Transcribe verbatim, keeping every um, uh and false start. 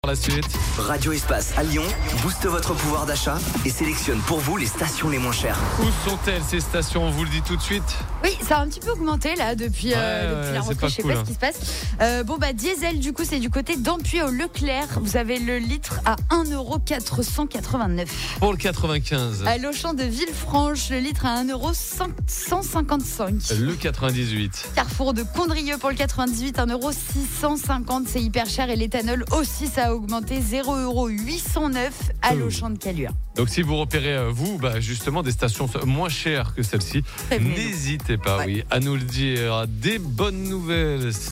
Pour la suite. Radio Espace à Lyon booste votre pouvoir d'achat et sélectionne pour vous les stations les moins chères. Où sont-elles ces stations? On vous le dit tout de suite. Oui, ça a un petit peu augmenté là depuis, ouais, euh, depuis ouais, la c'est rentrée. pas Je sais cool, pas hein. ce qui se passe. Euh, bon bah diesel du coup c'est du côté d'Ampuis au Leclerc. Vous avez le litre à un euro quatre cent quatre-vingt-neuf. Pour le quatre-vingt-quinze. À l'Auchan de Villefranche, le litre à un euro cent cinquante-cinq. Le quatre-vingt-dix-huit. Carrefour de Condrieu pour le quatre-vingt-dix-huit, un euro six cent cinquante. C'est hyper cher et l'éthanol aussi ça a augmenté. zéro euro huit cent neuf à l'Auchan de Caluire. Donc si vous repérez, euh, vous, bah, justement des stations moins chères que celle-ci, Prévenez-nous. n'hésitez pas, Ouais. oui, à nous le dire. Des bonnes nouvelles.